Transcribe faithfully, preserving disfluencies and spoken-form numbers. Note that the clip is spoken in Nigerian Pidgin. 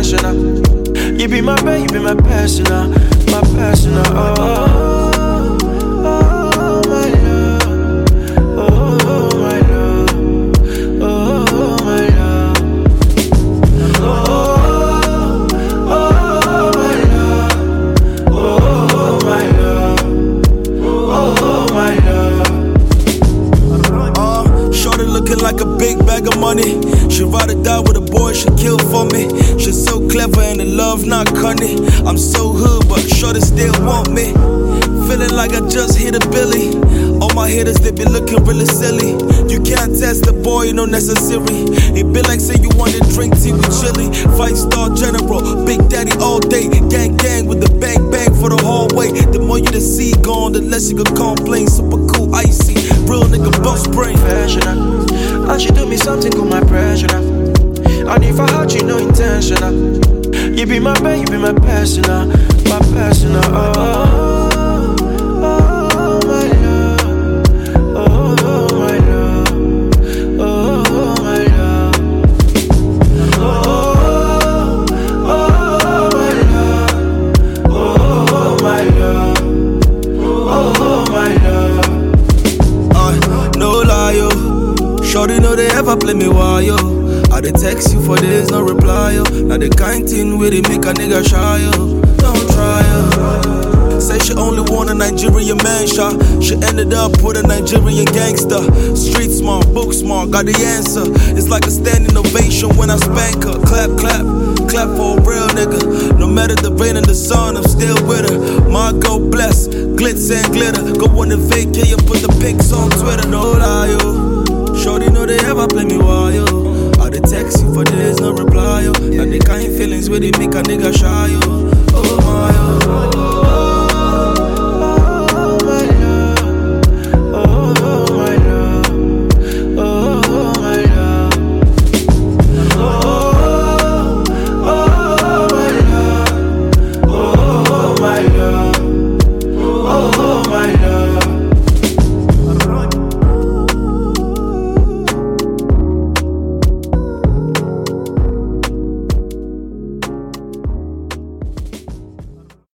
intentional. You be my babe, you be my personal, my personal. Oh, oh, oh, my love. Oh, oh, my love. Oh, oh, my love. Oh, oh, my love. Oh, my love. Oh, my love. Uh, shorty looking like a big bag of money. She ride or die with a boy, she kill for me. She's so clever and the love not cunning. I'm so hood, but shorty still want me. Feeling like I just hit a Billy. All my haters, they be looking really silly. You can't test the boy, no necessary. It be like say you want to drink tea with chili. Five star general, big daddy all day. Gang gang with the bang bang for the hallway. The more you the see gone, the less you can complain. Super cool, icy, real nigga boss brain. Professional, and she do me something with my pressure now. And if I hurt you, no intentional. You be my babe, you be my personal, my personal. Oh, oh, oh, my love. Oh, oh, my love. Oh, oh, my love. Oh, oh, my love. Oh, my love. Oh, my love. Uh, no lie, yo. Shorty know they ever play me wild, yo. I dey text you for days, no reply, yo. Now the kind thing where they make a nigga shy, yo. Don't try, yo. Say she only want a Nigerian man shot. She ended up with a Nigerian gangster. Street smart, book smart, got the answer. It's like a standing ovation when I spank her. Clap, clap, clap for a real nigga. No matter the rain and the sun, I'm still with her. My go bless, glitz and glitter. Go on and vacate and put the pics on Twitter. No lie, yo. Shorty know they ever play me wild.